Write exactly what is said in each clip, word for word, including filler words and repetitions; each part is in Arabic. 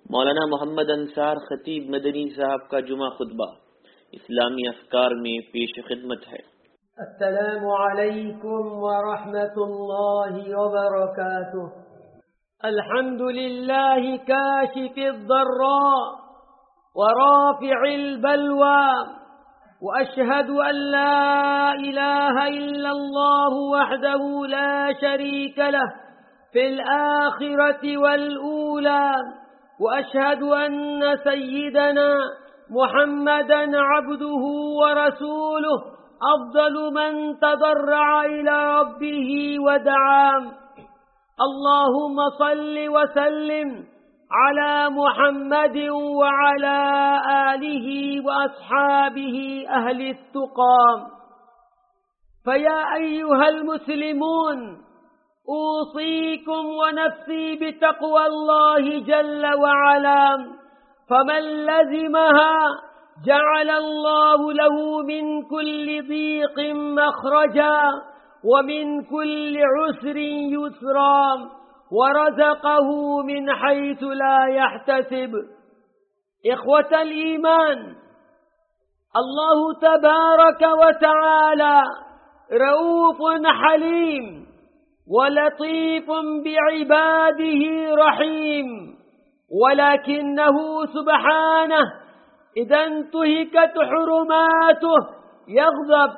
मौलाना मोहम्मद अंसार खतीब मदनी साहब का जुमा खुतबा इस्लामी अफकार में पेश खिदमत है। अस्सलामु अलैकुम व रहमतुल्लाहि व बरकातुह। अल्हम्दुलिल्लाहि काशिफिद दर्रा व राफि'il बलवा व अशहदु अन ला इलाहा इल्लल्लाहु वहदहु ला शरीका लहु फिल आखिरति वल ऊला وأشهد أن سيدنا محمدا عبده ورسوله أفضل من تضرع إلى ربه ودعا. اللهم صل وسلم على محمد وعلى آله وأصحابه أهل التقى. فيا أيها المسلمون، أوصيكم ونفسي بتقوى الله جل وعلا، فمن لزمها جعل الله له من كل ضيق مخرجا ومن كل عسر يسرا ورزقه من حيث لا يحتسب. إخوة الإيمان، الله تبارك وتعالى رؤوف حليم ولطيف بعباده رحيم، ولكنه سبحانه إذا انتهكت حرماته يغضب.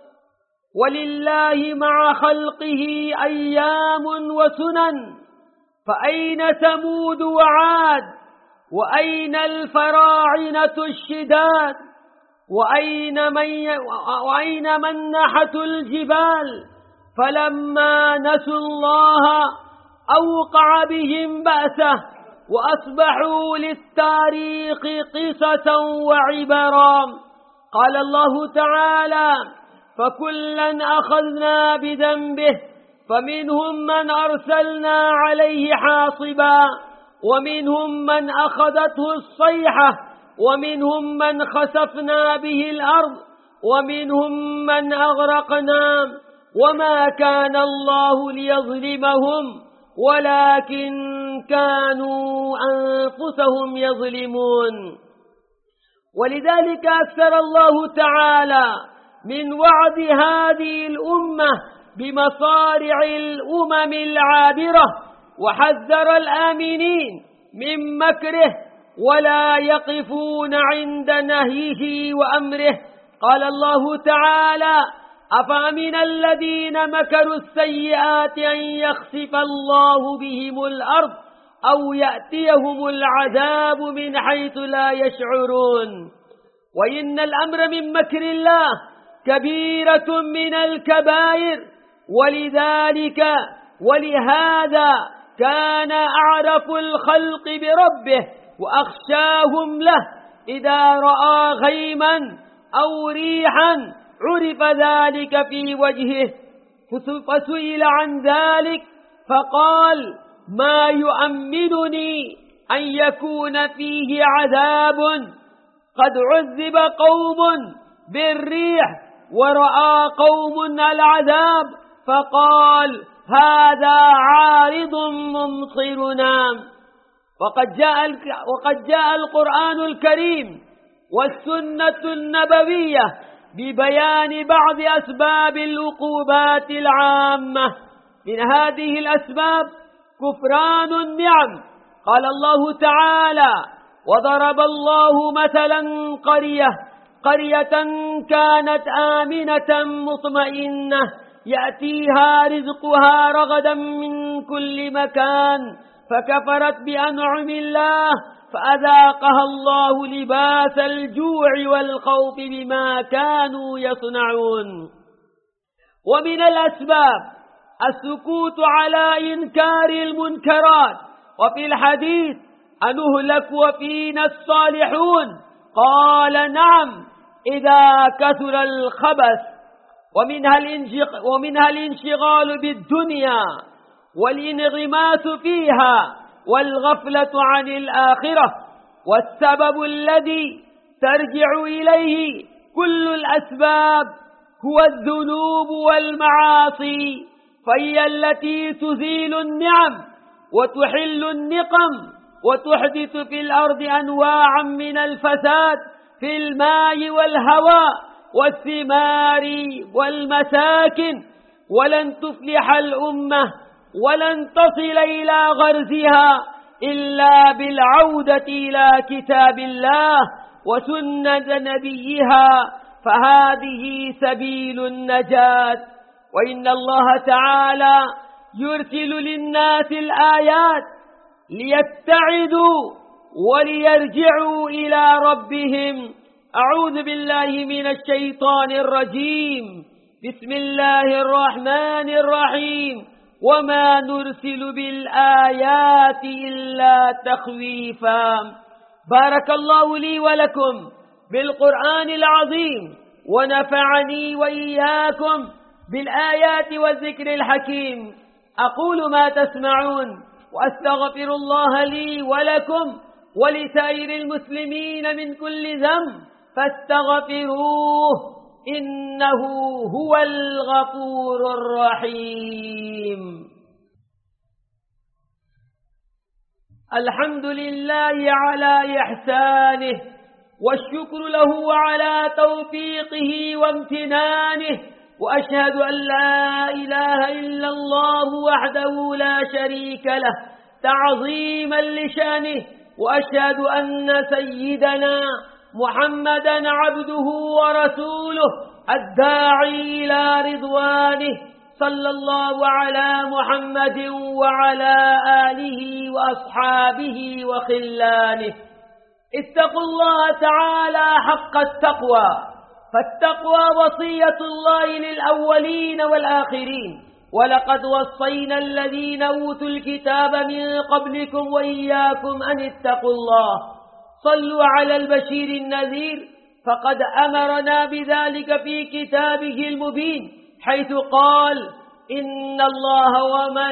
ولله مع خلقه أيام وسنن، فأين ثمود وعاد، وأين الفراعنة الشداد، وأين من, وأين من نحت الجبال، فلما نسوا الله أوقع بهم بأسه وأصبحوا للتاريخ قصصا وعبرا. قال الله تعالى: فكلا أخذنا بذنبه، فمنهم من أرسلنا عليه حاصبا، ومنهم من أخذته الصيحة، ومنهم من خسفنا به الأرض، ومنهم من أغرقنا. وما كان الله ليظلمهم ولكن كانوا أنفسهم يظلمون. ولذلك أكثر الله تعالى من وعد هذه الأمة بمصارع الأمم العابرة، وحذر الآمنين من مكره، ولا يقفون عند نهيه وأمره. قال الله تعالى: أفأمن الذين مكروا السيئات أن يخسف الله بهم الأرض أو يأتيهم العذاب من حيث لا يشعرون. وإن الأمر من مكر الله كبيرة من الكبائر، ولذلك ولهذا كان أعرف الخلق بربه وأخشاهم له. إذا رأى غيما أو ريحا عرف ذلك في وجهه، فسئل عن ذلك فقال: ما يؤمنني أن يكون فيه عذاب قد عذب قوم بالريح ورأى قوم العذاب فقال: هذا عارض ممطرنا. وقد جاء وقد جاء القرآن الكريم والسنة النبوية ببيان بعض أسباب العقوبات العامة. من هذه الأسباب كفران النعم. قال الله تعالى: وضرب الله مثلا قرية قرية كانت آمنة مطمئنة يأتيها رزقها رغدا من كل مكان، فكفرت بأنعم الله فأذاقها الله لباس الجوع والخوف بما كانوا يصنعون. ومن الأسباب السكوت على إنكار المنكرات. وفي الحديث: أنهلك وفينا الصالحون؟ قال: نعم، إذا كثر الخبث. ومنها ومنها الانشغال بالدنيا والانغماس فيها والغفلة عن الآخرة. والسبب الذي ترجع إليه كل الأسباب هو الذنوب والمعاصي، فهي التي تزيل النعم وتحل النقم وتحدث في الأرض أنواعا من الفساد في الماء والهواء والثمار والمساكن، ولن تفلح الأمة ولن تصل إلى غرزها إلا بالعودة إلى كتاب الله وسنة نبيها، فهذه سبيل النجاة. وإن الله تعالى يرسل للناس الآيات ليتعدوا وليرجعوا إلى ربهم. أعوذ بالله من الشيطان الرجيم. بسم الله الرحمن الرحيم. وما نرسل بالآيات إلا تخويفا. بارك الله لي ولكم بالقرآن العظيم، ونفعني وإياكم بالآيات والذكر الحكيم. أقول ما تسمعون، وأستغفر الله لي ولكم ولسائر المسلمين من كل ذنب، فاستغفروه إنه هو الغفور الرحيم. الحمد لله على إحسانه، والشكر له على توفيقه وامتنانه، وأشهد أن لا إله إلا الله وحده لا شريك له تعظيما لشانه، وأشهد أن سيدنا محمدا عبده ورسوله الداعي إلى رضوانه، صلى الله على محمد وعلى آله وأصحابه وخلانه. اتقوا الله تعالى حق التقوى، فالتقوى وصية الله للأولين والآخرين، ولقد وصينا الذين أوتوا الكتاب من قبلكم وإياكم أن اتقوا الله. صلوا على البشير النذير، فقد أمرنا بذلك في كتابه المبين، حيث قال: إن الله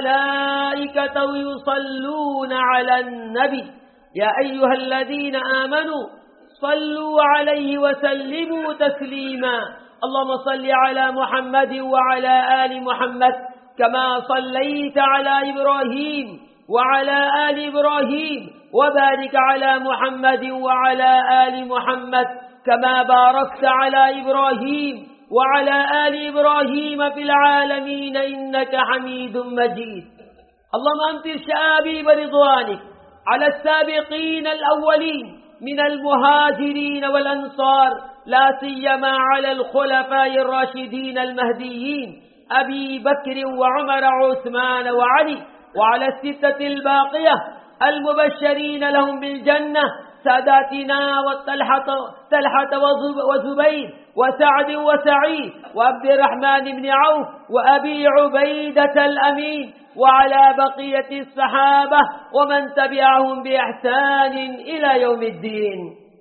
وملائكته يصلون على النبي يا أيها الذين آمنوا صلوا عليه وسلموا تسليما. اللهم صل على محمد وعلى آل محمد كما صليت على إبراهيم وعلى آل إبراهيم، وبارك على محمد وعلى آل محمد كما باركت على إبراهيم وعلى آل إبراهيم في العالمين إنك حميد مجيد. اللهم أمطر شآبيب رضوانك على السابقين الأولين من المهاجرين والأنصار، لا سيما على الخلفاء الراشدين المهديين أبي بكر وعمر وعثمان وعلي، وعلى الستة الباقية المبشرين لهم بالجنة، ساداتنا والطلحة طلحة وزبير وسعد وسعيد وعبد الرحمن بن عوف وأبي عبيدة الأمين، وعلى بقية الصحابة ومن تبعهم بإحسان إلى يوم الدين.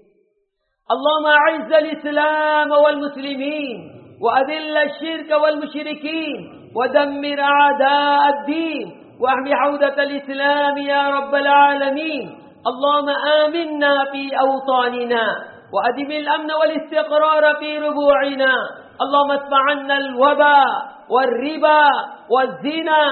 اللهم أعز الإسلام والمسلمين، وأذل الشرك والمشركين، ودمر أعداء الدين، واحمي حوزة الإسلام يا رب العالمين. اللهم آمنا في أوطاننا، وأدم الأمن والاستقرار في ربوعنا. اللهم ادفع عنا الوباء والربا والزنا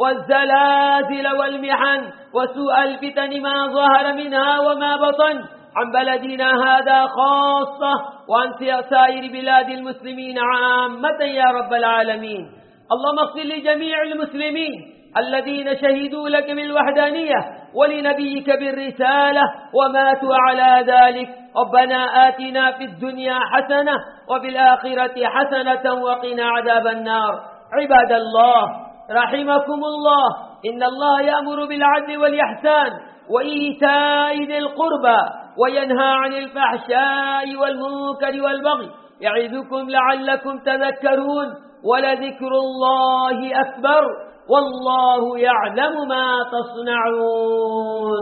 والزلازل والمحن وسوء الفتن ما ظهر منها وما بطن عن بلدنا هذا خاصة، وعن سائر بلاد المسلمين عامة يا رب العالمين. اللهم اغفر لجميع المسلمين الذين شهدوا لك بالوحدانية ولنبيك بالرسالة وماتوا على ذلك. ربنا آتنا في الدنيا حسنة وفي الآخرة حسنة وقنا عذاب النار. عباد الله رحمكم الله، إن الله يأمر بالعدل والإحسان وإيتاء ذي القربى وينهى عن الفحشاء والمنكر والبغي، يعظكم لعلكم تذكرون. ولذكر الله أكبر، والله يعلم ما تصنعون.